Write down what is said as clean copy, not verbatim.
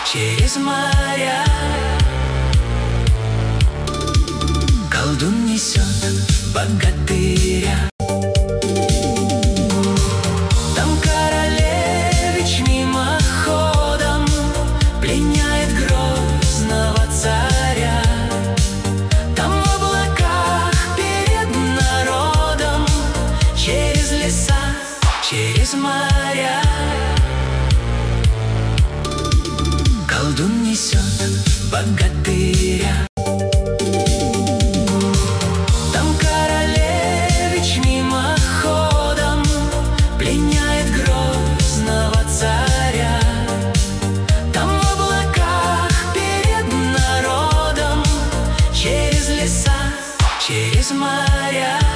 через моря. Колдун несет богатыря. Там королевич мимоходом пленяет грозного царя. Там в облаках перед народом через леса, через моря. Колдун несет богатыря. Там королевич мимоходом пленяет грозного царя. Там в облаках перед народом через леса, через моря.